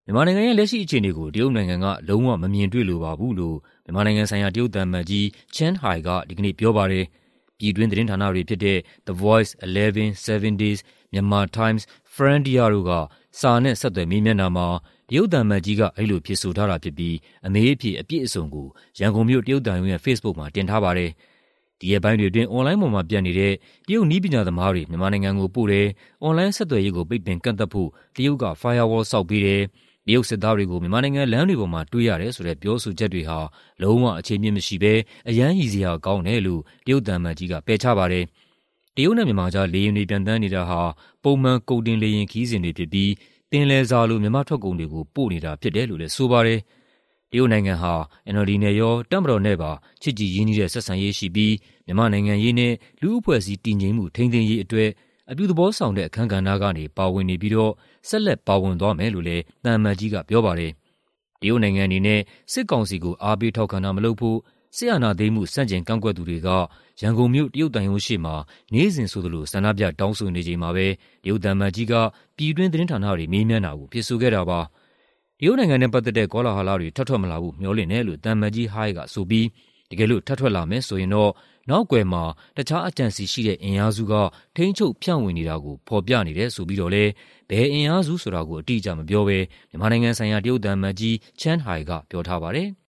မြန်မာနိုင်ငံရဲ့လက်ရှိအခြေအနေကိုတရုတ်နိုင်ငံကလုံးဝမမြင်တွေ့လိုပါဘူးလို့မြန်မာနိုင်ငံဆိုင်ရာတရုတ်သံအမတ်ကြီး Chen Hai ကဒီကနေ့ပြောပါတယ်။ပြည်တွင်းသတင်းဌာနတွေဖြစ်တဲ့ The Voice, 11, 7 Days, Myanmar Times, Frontier တို့ကစာနဲ့ဆက်သွယ်မေးမြန်းတာမှာတရုတ်သံအမတ်ကြီးကအဲဒီလိုဖြေဆိုထားတာဖြစ်ပြီးအမေးအဖြေအပြည့်အစုံကိုရန်ကုန်မြို့တရုတ်သံရုံးရဲ့ Facebook မှာတင်ထားပါတယ်။ဒီရက်ပိုင်းတွေအတွင်းအွန်လိုင်းပေါ်မှာပြန့်နေတဲ့တရုတ်နည်းပညာသမားတွေမြန်မာနိုင်ငံကိုပို့တယ်၊အွန်လိုင်းဆက်သွယ်ရေးကိုပိတ်ပင်ကန့်သတ်ဖို့တရုတ်က Firewall ဆောက်ပေးတယ်၊တရုတ်စစ်သားတွေကိုမြန်မာနိုင်ငံလမ်းတွေပေါ်မှာတွေ့ရတယ်ဆိုတဲ့ပြောဆိုချက်တွေဟာလုံးဝအခြေအမြစ်မရှိဘဲအယမ်းရည်စရာကောင်းတယ်လို့တရုတ်သံအမတ်ကြီးကပယ်ချပါတယ်။တရုတ်နဲ့မြန်မာကြားလေယာဉ်တွေပျံသန်းနေတာဟာပုံမှန်ကုန်တင်လေယာဉ်ခရီးစဉ်တွေဖြစ်ပြီးပင်လယ်စာလိုမြန်မာထွက်ကုန်တွေကိုပို့နေတာဖြစ်တယ်လို့လည်းဆိုပါတယ်။တရုတ်နိုင်ငံဟာ NLD နဲ့ရောတပ်မတော်နဲ့ပါချစ်ကြည်ရင်းနှီးတဲ့ဆက်ဆံရေးရှိပြီးမြန်မာနိုင်ငံရေးနဲ့လူ့အဖွဲ့အစည်းတည်ငြိမ်မှုထိန်းသိမ်းရေးအတွက်အပြုသဘောဆောင်တဲ့အခန်းကဏ္ဍကနေပါဝင်နေပြီးတော့ဆက်လက်ပါဝင်သွားမယ်လို့လည်းသံအမတ်ကြီးကပြောပါတယ်။တရုတ်နိုင်ငံအနေနဲ့စစ်ကောင်စီကိုအားပေးထောက်ခံတာမလုပ်ဖို့စစ်အာဏာသိမ်းမှုစန့်ကျင်ကန့်ကွက်သူတွေကရန်ကုန်မြို့တရုတ်သံရုံးရှေ့မှာနေ့စဉ်ဆိုသလိုဆန္ဒပြတောင်းဆိုနေချိန်မှာပဲတရုတ်သံအမတ်ကြီးကပြည်တွင်းသတင်းဌာနတွေမေးမြန်းတာကိုဖြေဆိုခဲ့တာပါ။တရုတ်နိုင်ငံနဲ့ပတ်သက်တဲ့ကောလာဟလတွေထွက်မလာဘူးမျှော်လင့်တယ်လို့သံအမတ်ကြီး Hai ကဆိုပြီးတကယ်လို့ထွက်လာမယ်ဆိုရင်တော့နောက်ကွယ်မှာတခြားအကြံစီရှိတဲ့အင်အားစုကထိန်းချုပ်ဖြန့်ဝေနေတာကိုဖော်ပြနေတယ်ဆိုပြီးတော့လည်းဘယ်အင်အားစုဆိုတာကိုအတိအကျမပြောဘဲမြန်မာနိုင်ငံဆိုင်ရာတရုတ်သံအမတ်ကြီး Chen Hai ကပြောထားပါတယ်။